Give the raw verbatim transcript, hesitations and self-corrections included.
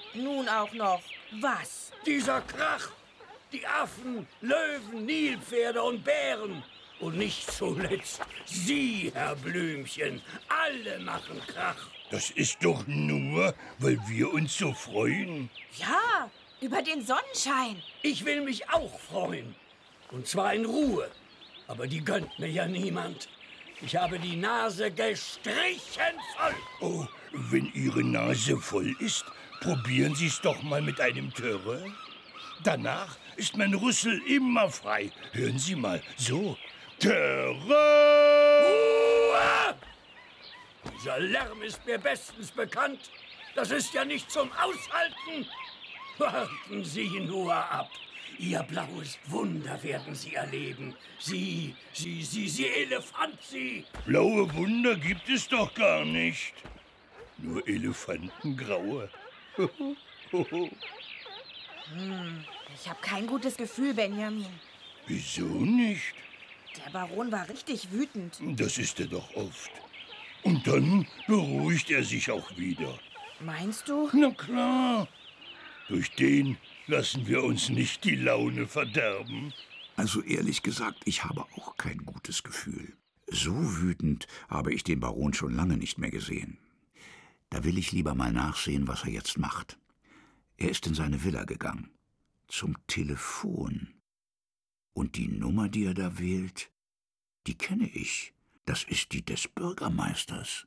Nun auch noch. Was? Dieser Krach. Die Affen, Löwen, Nilpferde und Bären. Und nicht zuletzt Sie, Herr Blümchen. Alle machen Krach. Das ist doch nur, weil wir uns so freuen. Ja, über den Sonnenschein. Ich will mich auch freuen. Und zwar in Ruhe. Aber die gönnt mir ja niemand. Ich habe die Nase gestrichen voll. Oh, wenn Ihre Nase voll ist, probieren Sie es doch mal mit einem Törre. Danach ist mein Rüssel immer frei. Hören Sie mal, so. Törre! Ruhe! Dieser Lärm ist mir bestens bekannt. Das ist ja nicht zum Aushalten. Warten Sie nur ab. Ihr blaues Wunder werden Sie erleben. Sie, Sie, Sie, Sie Elefant, Sie. Blaue Wunder gibt es doch gar nicht. Nur Elefantengraue. Hm, ich habe kein gutes Gefühl, Benjamin. Wieso nicht? Der Baron war richtig wütend. Das ist er doch oft. Und dann beruhigt er sich auch wieder. Meinst du? Na klar. Durch den lassen wir uns nicht die Laune verderben. Also ehrlich gesagt, ich habe auch kein gutes Gefühl. So wütend habe ich den Baron schon lange nicht mehr gesehen. Da will ich lieber mal nachsehen, was er jetzt macht. Er ist in seine Villa gegangen. Zum Telefon. Und die Nummer, die er da wählt, die kenne ich. Das ist die des Bürgermeisters.